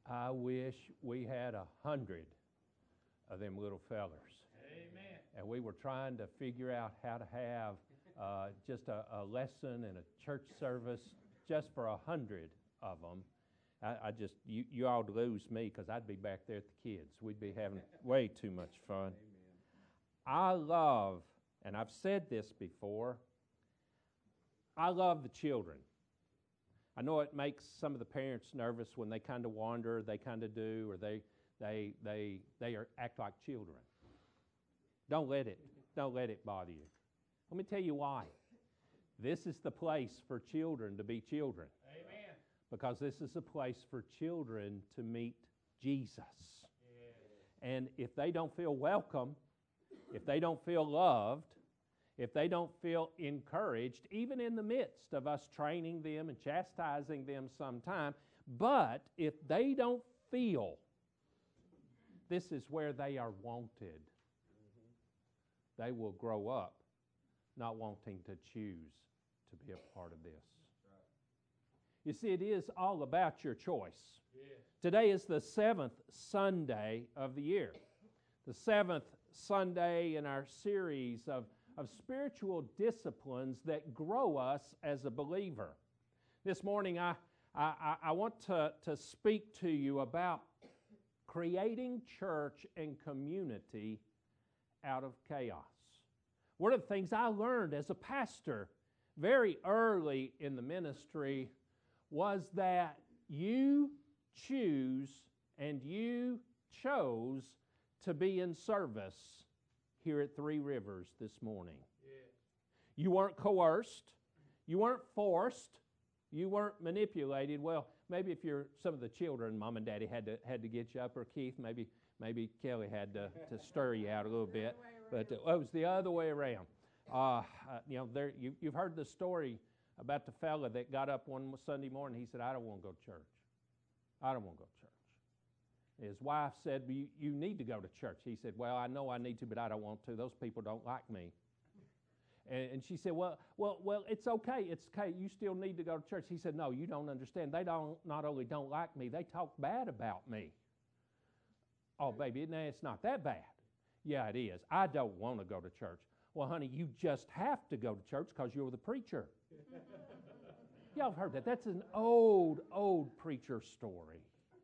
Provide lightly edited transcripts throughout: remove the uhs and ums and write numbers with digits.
I wish we had 100 of them little fellers. Amen. And we were trying to figure out how to have just a lesson and a church service just for 100 of them. You all lose me because I'd be back there at the kids. We'd be having way too much fun. Amen. I love, and I've said this before, I love the children. I know it makes some of the parents nervous when they kind of wander, they kind of do, or they act like children. Don't let it bother you. Let me tell you why. This is the place for children to be children. Amen. Because this is a place for children to meet Jesus. Yeah. And if they don't feel welcome, if they don't feel loved, if they don't feel encouraged, even in the midst of us training them and chastising them sometime, but if they don't feel this is where they are wanted, they will grow up not wanting to choose to be a part of this. You see, it is all about your choice. Yes. Today is the 7th Sunday of the year, the 7th Sunday in our series of spiritual disciplines that grow us as a believer. This morning I want to speak to you about creating church and community out of chaos. One of the things I learned as a pastor very early in the ministry was that you choose and you chose to be in service here at Three Rivers this morning. Yes. You weren't coerced. You weren't forced. You weren't manipulated. Well, maybe if you're some of the children, Mom and Daddy had to get you up, or Keith, maybe Kelly had to stir you out a little bit. But it was the other way around. You've heard the story about the fella that got up one Sunday morning. He said, "I don't want to go to church. I don't want to go to church." His wife said, "You need to go to church." He said, "Well, I know I need to, but I don't want to. Those people don't like me." And she said, well, it's okay. It's okay. You still need to go to church. He said, "No, you don't understand. They not only don't like me, they talk bad about me." "Oh, baby, it's not that bad." "Yeah, it is. I don't want to go to church." "Well, honey, you just have to go to church because you're the preacher." Y'all have heard that. That's an old preacher story.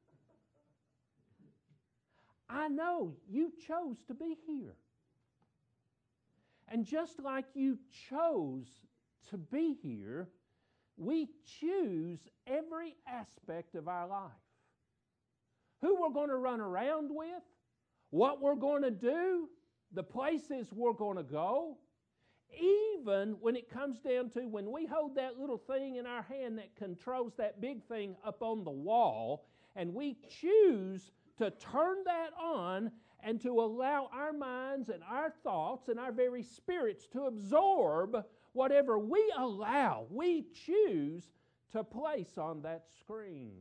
I know you chose to be here. And just like you chose to be here, we choose every aspect of our life. Who we're going to run around with, what we're going to do, the places we're going to go, even when it comes down to when we hold that little thing in our hand that controls that big thing up on the wall, and we choose to turn that on and to allow our minds and our thoughts and our very spirits to absorb whatever we choose to place on that screen.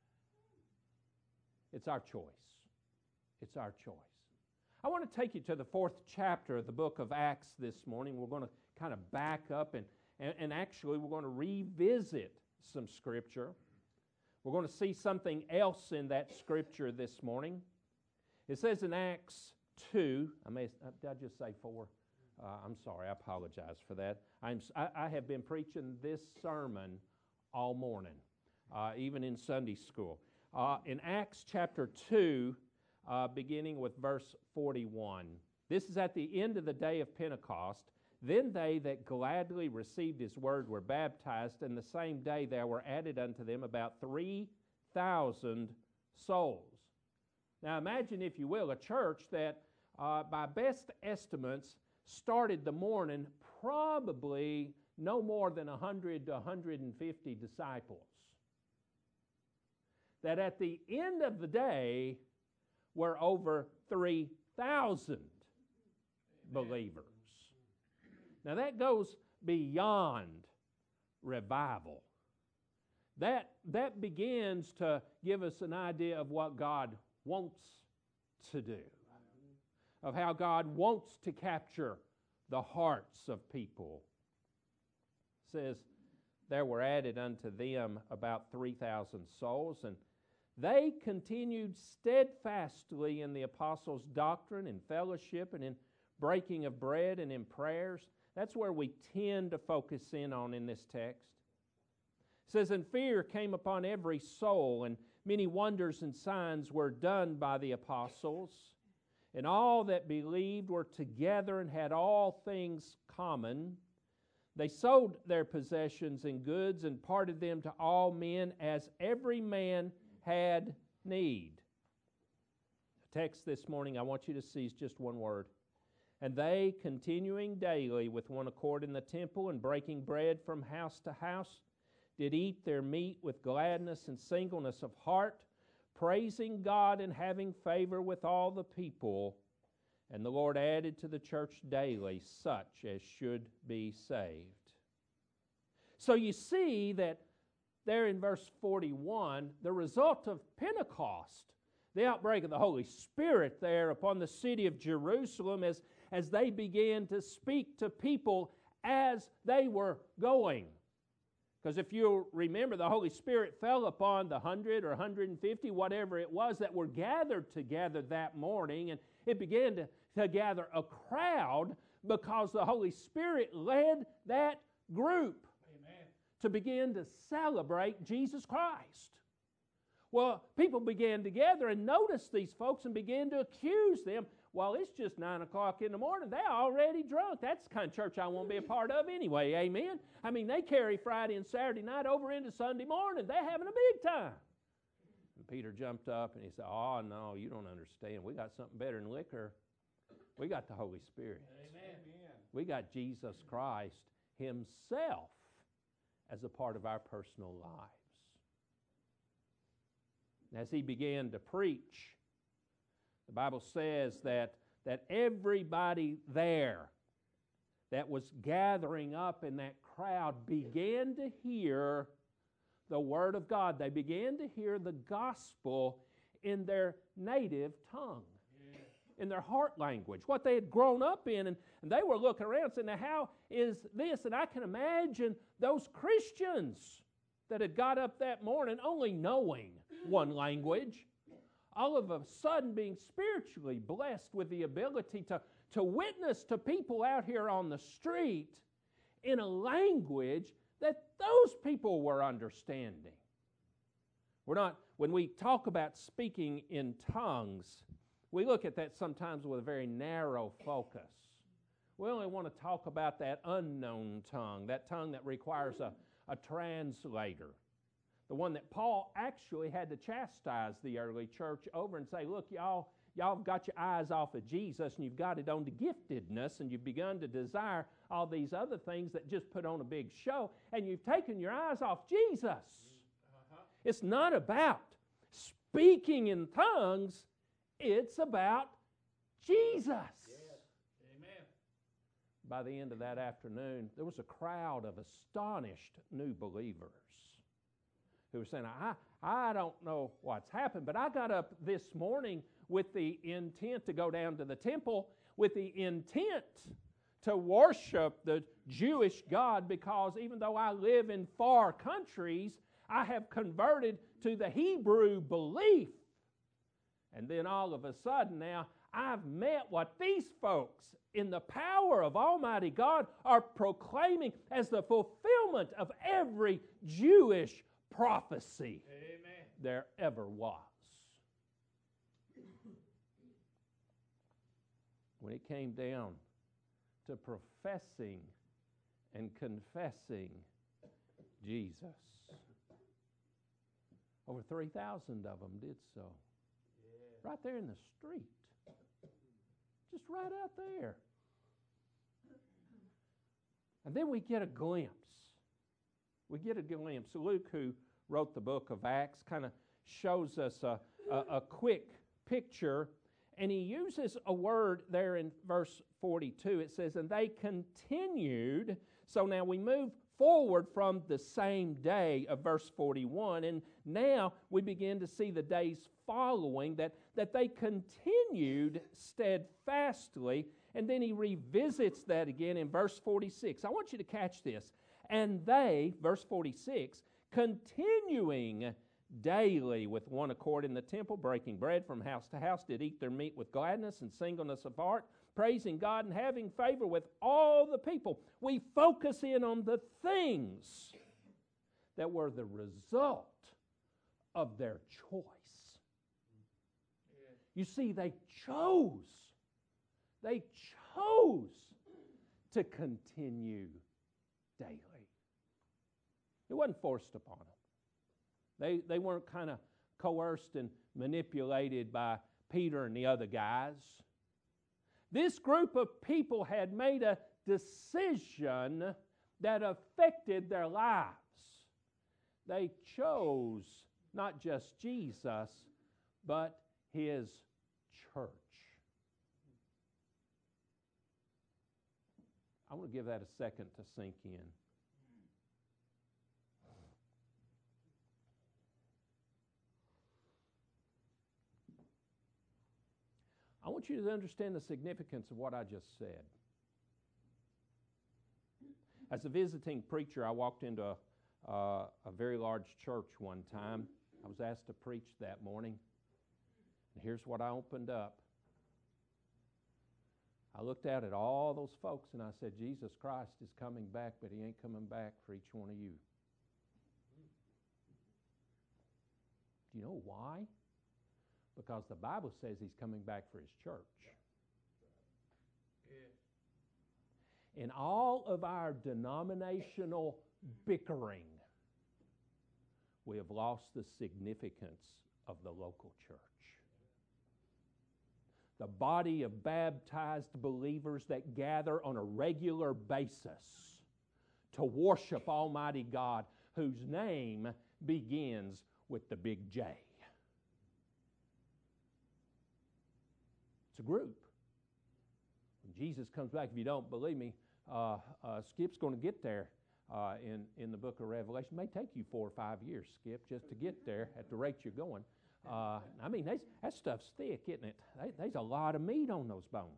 It's our choice. It's our choice. I want to take you to the 4th chapter of the book of Acts this morning. We're going to kind of back up and actually we're going to revisit some scripture. We're going to see something else in that scripture this morning. It says in Acts 2, did I just say 4? I'm sorry, I apologize for that. I have been preaching this sermon all morning, even in Sunday school. In Acts chapter 2, beginning with verse 41. This is at the end of the day of Pentecost. Then they that gladly received his word were baptized, and the same day there were added unto them about 3,000 souls. Now imagine, if you will, a church that by best estimates started the morning probably no more than 100 to 150 disciples. That at the end of the day were over 3,000 believers. Now that goes beyond revival. That begins to give us an idea of what God wants to do, of how God wants to capture the hearts of people. It says, there were added unto them about 3,000 souls, and They continued steadfastly in the apostles' doctrine and fellowship and in breaking of bread and in prayers. That's where we tend to focus in on in this text. It says, and fear came upon every soul, and many wonders and signs were done by the apostles. And all that believed were together and had all things common. They sold their possessions and goods and parted them to all men as every man had need. The text this morning I want you to see is just one word. And they, continuing daily with one accord in the temple and breaking bread from house to house, did eat their meat with gladness and singleness of heart, praising God and having favor with all the people. And the Lord added to the church daily such as should be saved. So you see that there in verse 41, the result of Pentecost, the outbreak of the Holy Spirit there upon the city of Jerusalem as they began to speak to people as they were going. Because if you remember, the Holy Spirit fell upon the 100 or 150, whatever it was, that were gathered together that morning, and it began to gather a crowd because the Holy Spirit led that group to begin to celebrate Jesus Christ. Well, people began to gather and notice these folks and began to accuse them. Well, it's just 9 o'clock in the morning. They're already drunk. That's the kind of church I want to be a part of anyway, amen? I mean, they carry Friday and Saturday night over into Sunday morning. They're having a big time. And Peter jumped up and he said, oh, no, you don't understand. We got something better than liquor. We got the Holy Spirit. Amen. We got Jesus Christ Himself as a part of our personal lives. And as He began to preach, the Bible says that everybody there that was gathering up in that crowd began to hear the Word of God. They began to hear the gospel in their native tongue, in their heart language, what they had grown up in. And they were looking around saying, now how is this? And I can imagine those Christians that had got up that morning only knowing one language, all of a sudden being spiritually blessed with the ability to witness to people out here on the street in a language that those people were understanding. When we talk about speaking in tongues, we look at that sometimes with a very narrow focus. We only want to talk about that unknown tongue, that tongue that requires a translator. The one that Paul actually had to chastise the early church over and say, look, y'all have got your eyes off of Jesus and you've got it on to giftedness and you've begun to desire all these other things that just put on a big show and you've taken your eyes off Jesus. It's not about speaking in tongues. It's about Jesus. Yes. Amen. By the end of that afternoon, there was a crowd of astonished new believers who were saying, I don't know what's happened, but I got up this morning with the intent to go down to the temple, with the intent to worship the Jewish God, because even though I live in far countries, I have converted to the Hebrew belief. And then all of a sudden now, I've met what these folks in the power of Almighty God are proclaiming as the fulfillment of every Jewish prophecy Amen. there ever was. When it came down to professing and confessing Jesus, over 3,000 of them did so. Right there in the street. Just right out there. And then we get a glimpse. Luke, who wrote the book of Acts, kind of shows us a quick picture. And he uses a word there in verse 42. It says, and they continued. So now we move forward from the same day of verse 41, and now we begin to see the days following that they continued steadfastly, and then he revisits that again in verse 46. I want you to catch this. And they, verse 46, continuing daily with one accord in the temple, breaking bread from house to house, did eat their meat with gladness and singleness of heart, praising God and having favor with all the people. We focus in on the things that were the result of their choice. You see, they chose to continue daily. It wasn't forced upon them. They weren't kind of coerced and manipulated by Peter and the other guys. This group of people had made a decision that affected their lives. They chose not just Jesus, but His church. I want to give that a second to sink in. I want you to understand the significance of what I just said. As a visiting preacher, I walked into a very large church one time. I was asked to preach that morning. And here's what I opened up. I looked out at all those folks and I said, Jesus Christ is coming back, but He ain't coming back for each one of you. Do you know why? Because the Bible says He's coming back for His church. Yeah. In all of our denominational bickering, we have lost the significance of the local church. The body of baptized believers that gather on a regular basis to worship Almighty God, whose name begins with the big J. It's a group. When Jesus comes back, if you don't believe me, Skip's going to get there in the book of Revelation. It may take you 4 or 5 years, Skip, just to get there at the rate you're going. I mean, that stuff's thick, isn't it? There's a lot of meat on those bones.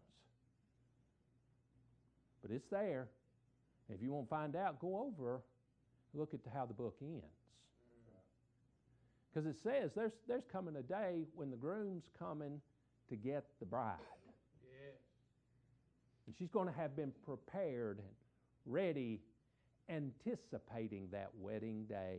But it's there. If you want to find out, go over, look at how the book ends. Because it says there's coming a day when the groom's coming to get the bride. Yeah. And she's going to have been prepared and ready, anticipating that wedding day.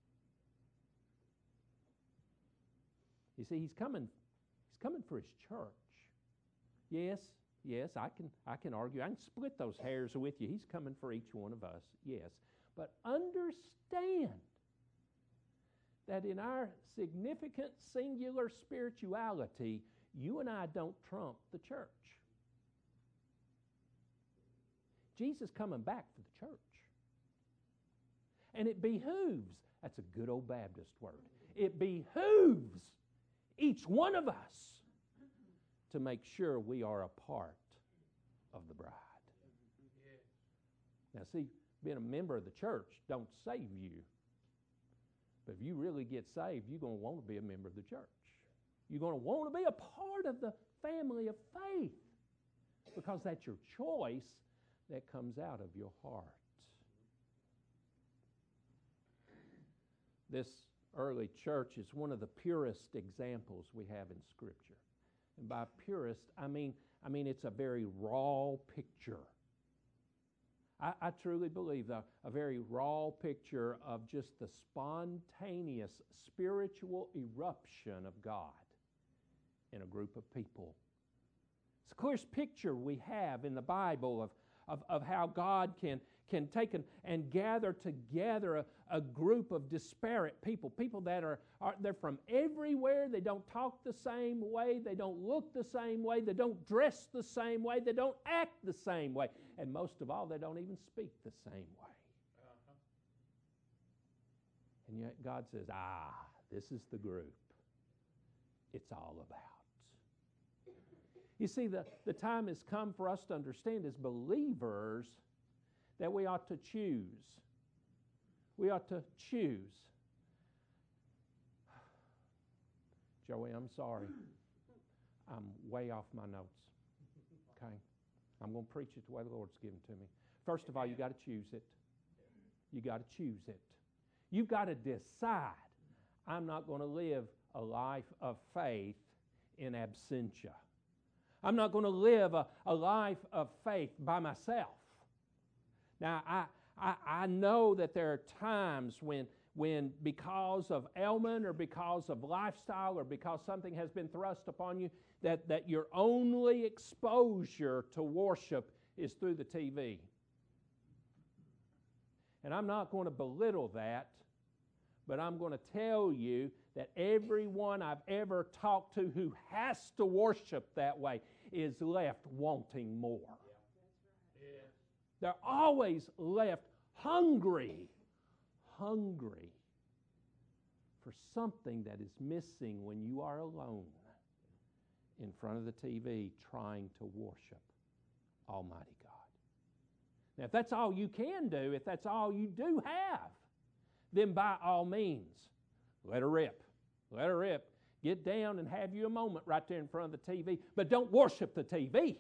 You see, He's coming for His church. Yes, I can argue. I can split those hairs with you. He's coming for each one of us, yes. But understand that in our significant singular spirituality, you and I don't trump the church. Jesus is coming back for the church. And it behooves, that's a good old Baptist word, it behooves each one of us to make sure we are a part of the bride. Now see, being a member of the church don't save you. But if you really get saved, you're going to want to be a member of the church. You're going to want to be a part of the family of faith because that's your choice that comes out of your heart. This early church is one of the purest examples we have in Scripture. And by purest, I mean it's a very raw picture. I truly believe a very raw picture of just the spontaneous spiritual eruption of God in a group of people. It's the clearest picture we have in the Bible of how God can take and gather together a group of disparate people that they're from everywhere. They don't talk the same way. They don't look the same way. They don't dress the same way. They don't act the same way. And most of all, they don't even speak the same way. Uh-huh. And yet God says, this is the group it's all about. You see, the time has come for us to understand as believers that we ought to choose. We ought to choose. Joey, I'm sorry. I'm way off my notes. Okay? I'm going to preach it the way the Lord's given to me. First of all, you got to choose it. You got to choose it. You've got to decide. I'm not going to live a life of faith in absentia. I'm not going to live a life of faith by myself. Now, I know that there are times when because of ailment or because of lifestyle or because something has been thrust upon you, that your only exposure to worship is through the TV. And I'm not going to belittle that, but I'm going to tell you that everyone I've ever talked to who has to worship that way is left wanting more. Yeah. They're always left hungry for something that is missing when you are alone in front of the TV trying to worship Almighty God. Now, if that's all you can do, if that's all you do have, then by all means, let her rip. Let her rip. Get down and have you a moment right there in front of the TV, but don't worship the TV.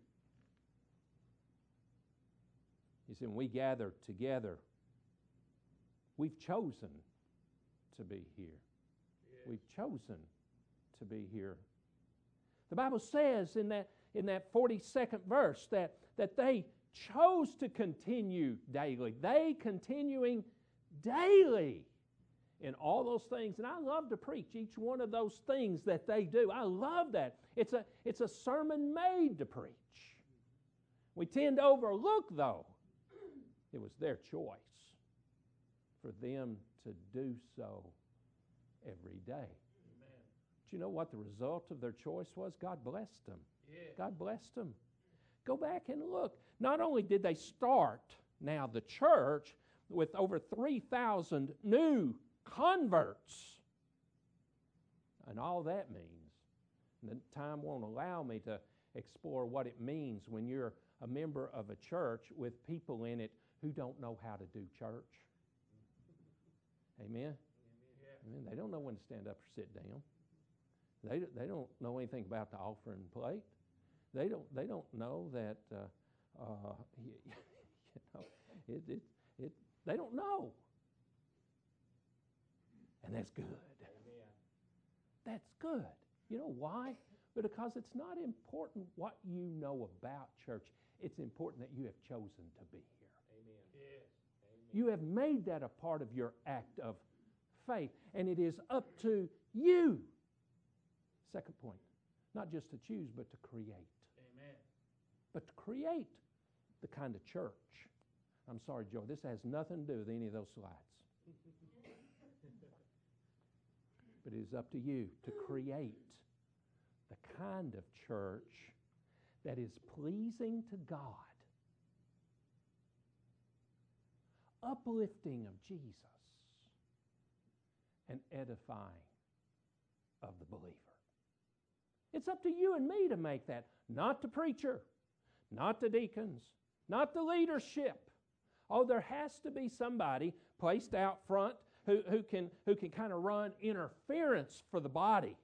You see, when we gather together, we've chosen to be here. Yeah. We've chosen to be here. The Bible says in that 42nd verse that they chose to continue daily. They continuing daily in all those things. And I love to preach each one of those things that they do. I love that. It's a sermon made to preach. We tend to overlook, though, it was their choice for them to do so every day. Amen. Do you know what the result of their choice was? God blessed them. Yeah. God blessed them. Go back and look. Not only did they start now the church with over 3,000 new converts, and all that means, and the time won't allow me to explore what it means when you're a member of a church with people in it who don't know how to do church. Amen? Yeah. Amen. They don't know when to stand up or sit down. They don't know anything about the offering plate. They don't know that they don't know, and that's good. Amen. That's good. You know why? Because it's not important what you know about church. It's important that you have chosen to be here. Amen. Yes. Amen. You have made that a part of your act of faith, and it is up to you. Second point, not just to choose, but to create. Amen. But to create the kind of church. I'm sorry, Joe, this has nothing to do with any of those slides. But it is up to you to create the kind of church that is pleasing to God, uplifting of Jesus, and edifying of the believer. It's up to you and me to make that, not the preacher, not the deacons, not the leadership. Oh, there has to be somebody placed out front who can kind of run interference for the body.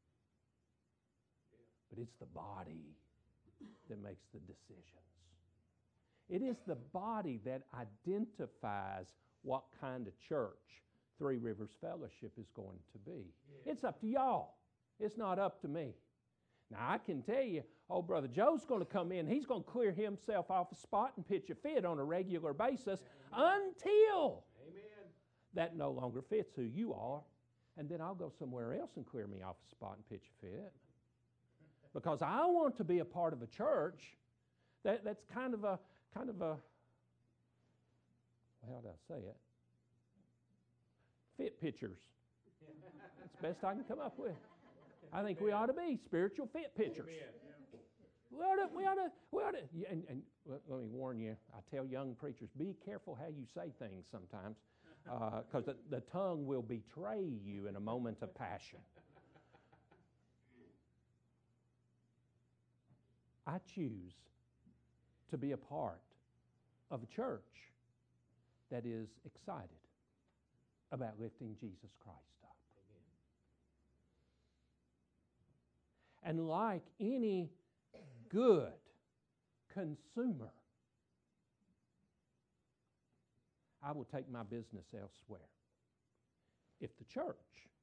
But it's the body that makes the decisions. It is the body that identifies what kind of church Three Rivers Fellowship is going to be. Yeah. It's up to y'all. It's not up to me. Now, I can tell you, old Brother Joe's going to come in. He's going to clear himself off a spot and pitch a fit on a regular basis until that no longer fits who you are. And then I'll go somewhere else and clear me off a spot and pitch a fit. Because I want to be a part of a church that's kind of a, how do I say it? Fit pitchers. That's the best I can come up with. I think we ought to be spiritual fit pitchers. We ought to. And let me warn you, I tell young preachers, be careful how you say things sometimes, because the tongue will betray you in a moment of passion. I choose to be a part of a church that is excited about lifting Jesus Christ up. Amen. And like any good consumer, I will take my business elsewhere. If the church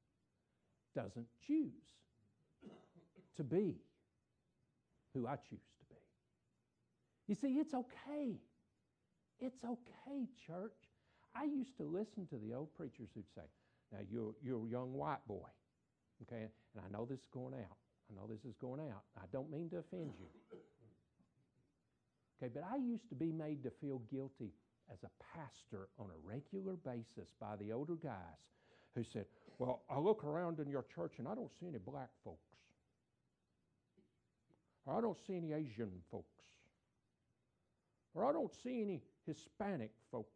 doesn't choose to be who I choose to be. You see, it's okay. It's okay, church. I used to listen to the old preachers who'd say, now you're a young white boy, okay, and I know this is going out. I know this is going out. I don't mean to offend you. Okay, but I used to be made to feel guilty as a pastor on a regular basis by the older guys who said, well, I look around in your church and I don't see any black folks. Or I don't see any Asian folks. Or I don't see any Hispanic folks.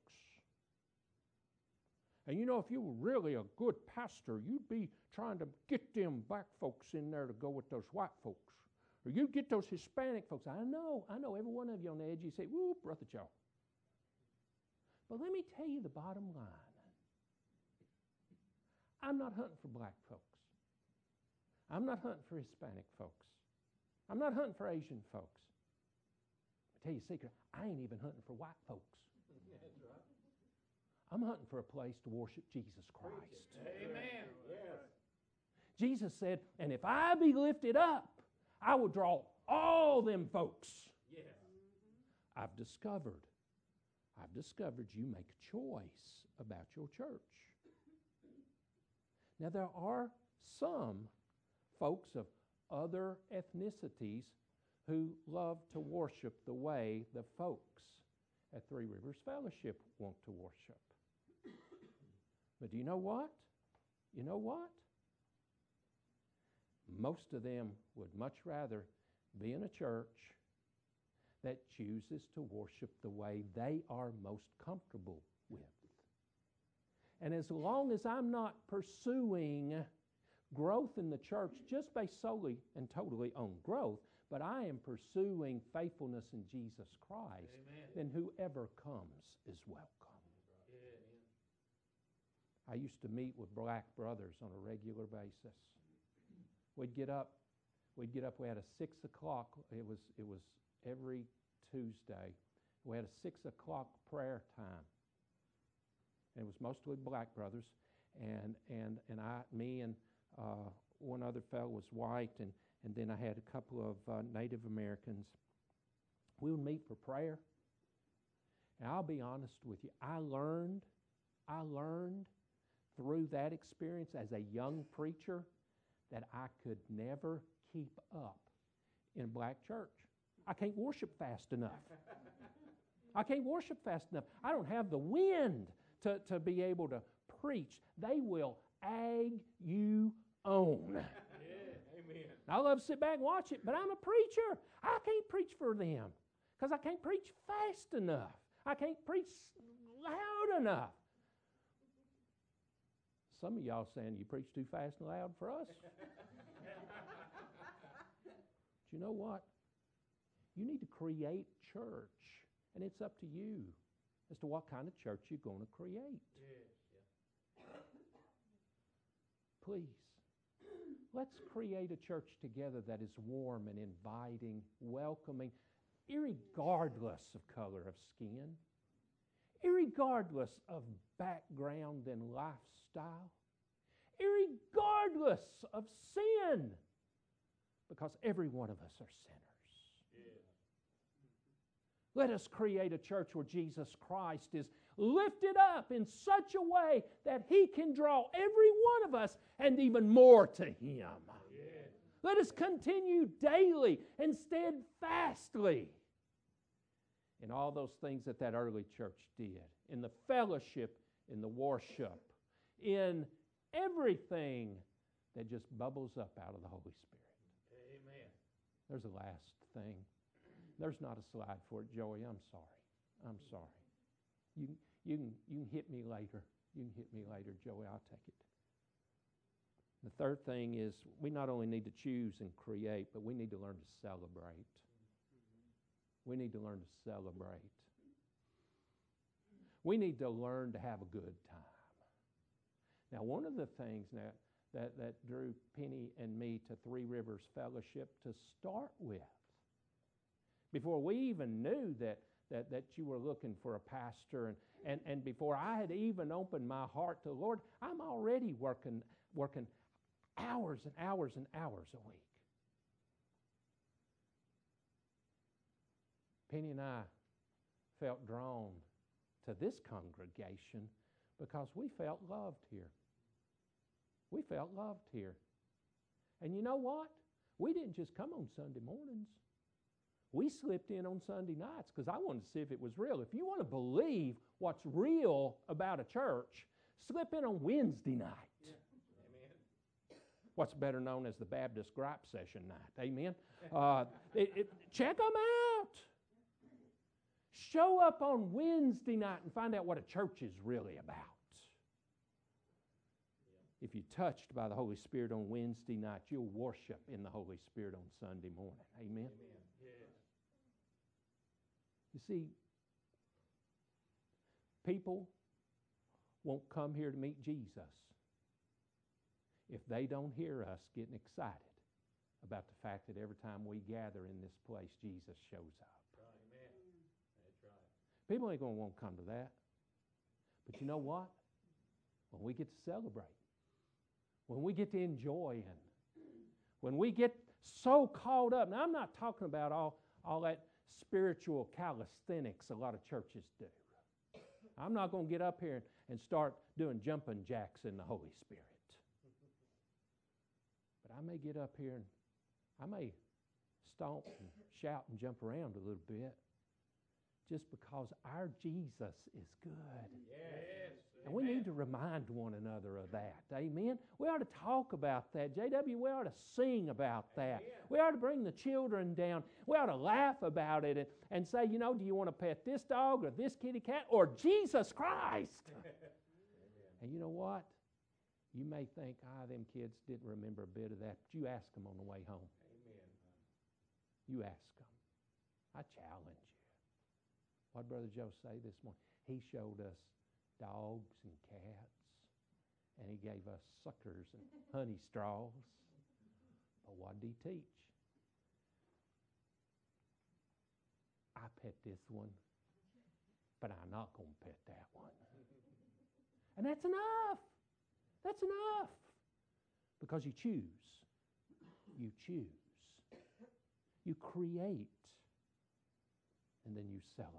And you know, if you were really a good pastor, you'd be trying to get them black folks in there to go with those white folks. Or you'd get those Hispanic folks. I know, every one of you on the edge, you say, woo, Brother Joe. But let me tell you the bottom line. I'm not hunting for black folks. I'm not hunting for Hispanic folks. I'm not hunting for Asian folks. I'll tell you a secret, I ain't even hunting for white folks. That's right. I'm hunting for a place to worship Jesus Christ. Amen. Yes. Jesus said, and if I be lifted up, I will draw all them folks. Yes. I've discovered you make a choice about your church. Now, there are some folks of other ethnicities who love to worship the way the folks at Three Rivers Fellowship want to worship. But do you know what? You know what? Most of them would much rather be in a church that chooses to worship the way they are most comfortable with. And as long as I'm not pursuing growth in the church just based solely and totally on growth, but I am pursuing faithfulness in Jesus Christ, Amen. then whoever comes is welcome. I used to meet with black brothers on a regular basis. We'd get up, we had a 6 o'clock, it was every Tuesday. We had a 6 o'clock prayer time. And it was mostly black brothers, and me and one other fellow was white, and then I had a couple of Native Americans. We would meet for prayer. And I'll be honest with you, I learned through that experience as a young preacher that I could never keep up in a black church. I can't worship fast enough. I can't worship fast enough. I don't have the wind to be able to preach. They will egg you on. Yeah, amen. I love to sit back and watch it, but I'm a preacher. I can't preach for them because I can't preach fast enough. I can't preach loud enough. Some of y'all saying you preach too fast and loud for us. But you know what? You need to create church, and it's up to you as to what kind of church you're going to create. Yes. Please, let's create a church together that is warm and inviting, welcoming, irregardless of color of skin, irregardless of background and lifestyle, irregardless of sin, because every one of us are sinners. Let us create a church where Jesus Christ is lifted up in such a way that He can draw every one of us and even more to Him. Yes. Let us continue daily and steadfastly in all those things that early church did, in the fellowship, in the worship, in everything that just bubbles up out of the Holy Spirit. Amen. There's a last thing. There's not a slide for it, Joey. I'm sorry. You can hit me later. You can hit me later, Joey. I'll take it. The third thing is we not only need to choose and create, but we need to learn to celebrate. We need to learn to celebrate. We need to learn to have a good time. Now, one of the things that drew Penny and me to Three Rivers Fellowship to start with, before we even knew that you were looking for a pastor, and before I had even opened my heart to the Lord, I'm already working hours and hours and hours a week. Penny and I felt drawn to this congregation because we felt loved here. We felt loved here. And you know what? We didn't just come on Sunday mornings. We slipped in on Sunday nights because I wanted to see if it was real. If you want to believe what's real about a church, slip in on Wednesday night. Yeah. Amen. What's better known as the Baptist gripe session night. Amen. Check them out. Show up on Wednesday night and find out what a church is really about. If you're touched by the Holy Spirit on Wednesday night, you'll worship in the Holy Spirit on Sunday morning. Amen? Amen. Yes. You see, people won't come here to meet Jesus if they don't hear us getting excited about the fact that every time we gather in this place, Jesus shows up. Right. Amen. That's right. People ain't going to want to come to that. But you know what? When we get to celebrate, when we get to enjoy Him, when we get so caught up. Now, I'm not talking about all that spiritual calisthenics a lot of churches do. I'm not going to get up here and start doing jumping jacks in the Holy Spirit. But I may get up here and I may stomp and shout and jump around a little bit just because our Jesus is good. Yes. And we need to remind one another of that. Amen? We ought to talk about that. JW, we ought to sing about that. Amen. We ought to bring the children down. We ought to laugh about it and say, you know, do you want to pet this dog or this kitty cat or Jesus Christ? And you know what? You may think, them kids didn't remember a bit of that, but you ask them on the way home. Amen. You ask them. I challenge you. What did Brother Joe say this morning? He showed us dogs and cats, and he gave us suckers and honey straws. But what did he teach? I pet this one, but I'm not going to pet that one. And that's enough. That's enough. Because you choose. You choose. You create. And then you celebrate.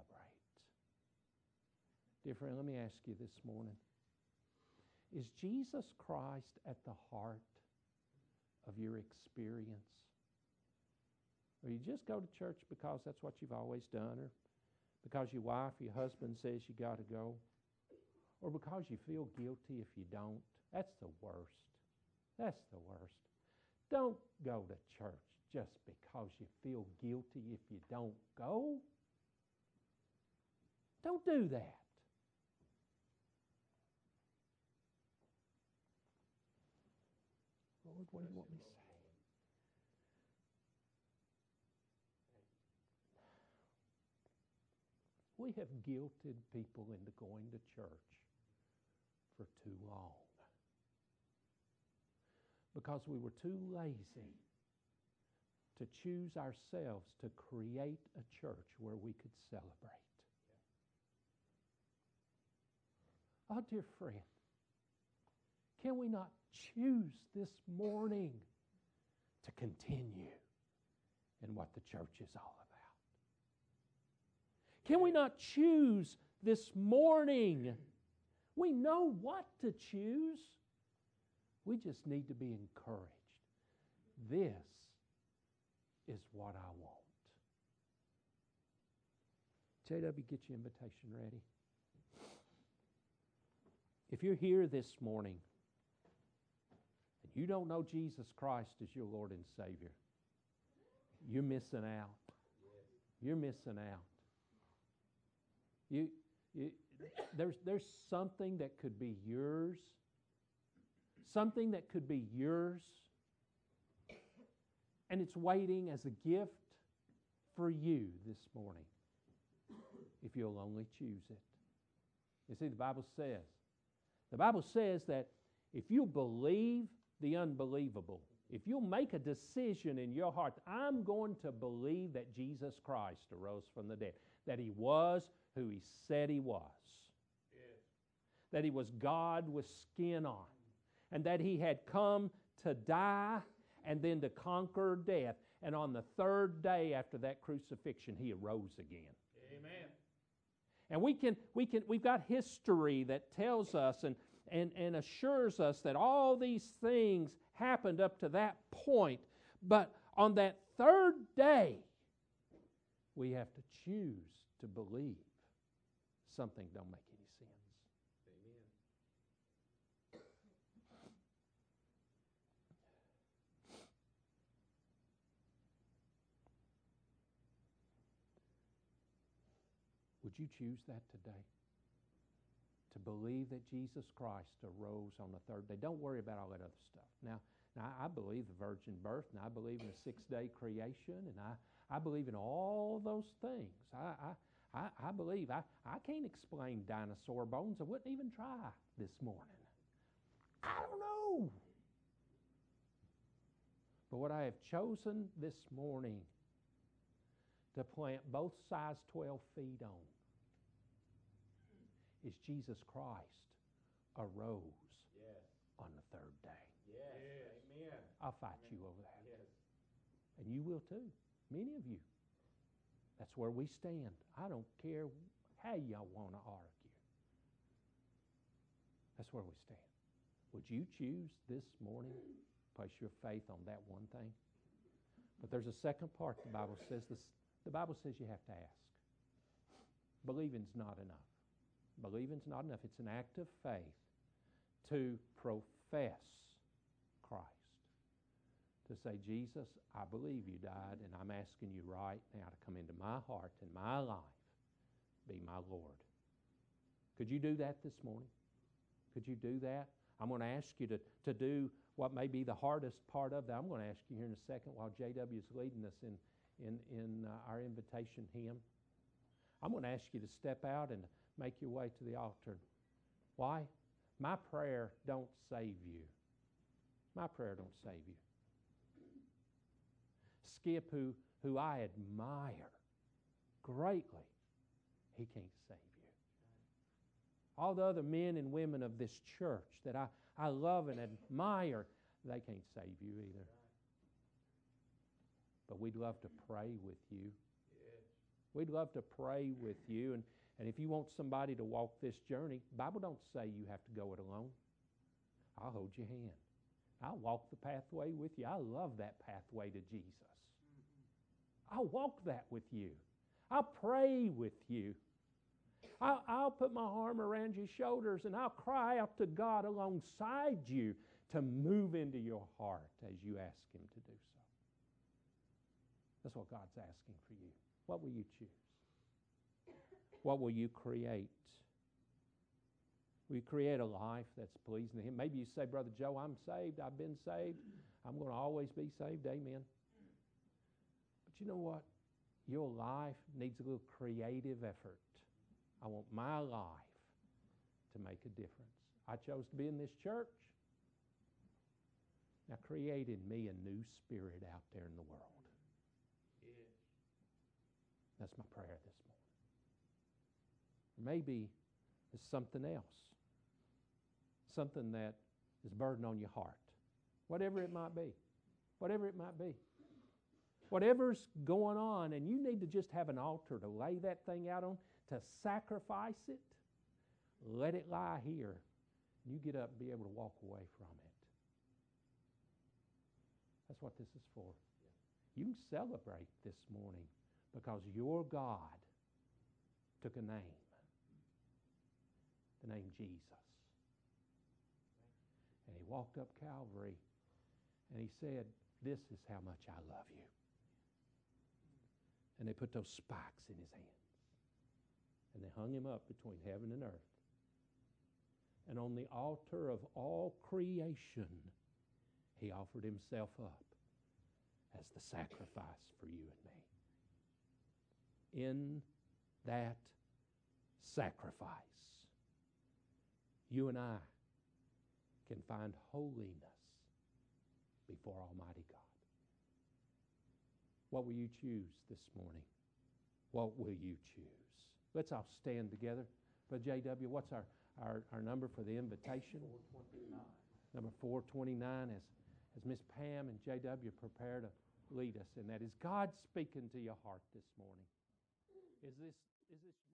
Dear friend, let me ask you this morning. Is Jesus Christ at the heart of your experience? Or you just go to church because that's what you've always done, or because your wife, your husband says you got to go, or because you feel guilty if you don't? That's the worst. That's the worst. Don't go to church just because you feel guilty if you don't go. Don't do that. Lord, what do you want me to say? We have guilted people into going to church for too long because we were too lazy to choose ourselves to create a church where we could celebrate. Oh, dear friend, can we not choose this morning to continue in what the church is all about? Can we not choose this morning? We know what to choose. We just need to be encouraged. This is what I want. JW, get your invitation ready. If you're here this morning and you don't know Jesus Christ as your Lord and Savior, you're missing out. You're missing out. There's something that could be yours. Something that could be yours. And it's waiting as a gift for you this morning. If you'll only choose it. You see, the Bible says that if you believe the unbelievable, if you'll make a decision in your heart, I'm going to believe that Jesus Christ arose from the dead, that He was who He said He was, Yes. that He was God with skin on, and that He had come to die, and then to conquer death. And on the third day after that crucifixion, He arose again. Amen. And we've got history that tells us and assures us that all these things happened up to that point. But on that third day, we have to choose to believe something don't make any sense. Amen. Would you choose that today? To believe that Jesus Christ arose on the third day. Don't worry about all that other stuff. Now I believe the virgin birth, and I believe in the sixth-day creation, and I believe in all those things. I believe. I can't explain dinosaur bones. I wouldn't even try this morning. I don't know. But what I have chosen this morning to plant both size 12 feet on is Jesus Christ arose Yes. on the third day. Yes. Amen. I'll fight you over that. Yes. And you will too. Many of you. That's where we stand. I don't care how y'all want to argue. That's where we stand. Would you choose this morning to place your faith on that one thing? But there's a second part the Bible says. The Bible says you have to ask. Believing's not enough. Believing's not enough. It's an act of faith to profess Christ. To say, Jesus, I believe you died, and I'm asking you right now to come into my heart and my life. Be my Lord. Could you do that this morning? Could you do that? I'm going to ask you to do what may be the hardest part of that. I'm going to ask you here in a second while J.W. is leading us in our invitation hymn. I'm going to ask you to step out and make your way to the altar. Why? My prayer don't save you. My prayer don't save you. Skip, who I admire greatly, he can't save you. All the other men and women of this church that I love and admire, they can't save you either. But we'd love to pray with you. We'd love to pray with you. And if you want somebody to walk this journey, the Bible don't say you have to go it alone. I'll hold your hand. I'll walk the pathway with you. I love that pathway to Jesus. I'll walk that with you. I'll pray with you. I'll put my arm around your shoulders and I'll cry out to God alongside you to move into your heart as you ask Him to do so. That's what God's asking for you. What will you choose? What will you create? Will you create a life that's pleasing to Him? Maybe you say, Brother Joe, I'm saved. I've been saved. I'm going to always be saved. Amen. But you know what? Your life needs a little creative effort. I want my life to make a difference. I chose to be in this church. Now create in me a new spirit out there in the world. That's my prayer this morning. Maybe it's something else. Something that is a burden on your heart. Whatever it might be. Whatever it might be. Whatever's going on, and you need to just have an altar to lay that thing out on, to sacrifice it, let it lie here. You get up and be able to walk away from it. That's what this is for. You can celebrate this morning because your God took a name. The name Jesus. And He walked up Calvary and He said, this is how much I love you. And they put those spikes in His hands. And they hung Him up between heaven and earth. And on the altar of all creation, He offered Himself up as the sacrifice for you and me. In that sacrifice, you and I can find holiness before Almighty God. What will you choose this morning? What will you choose? Let's all stand together. But J.W., what's our number for the invitation? 429. Number 429. as Miss Pam and J.W. prepare to lead us in that. Is God speaking to your heart this morning? Is this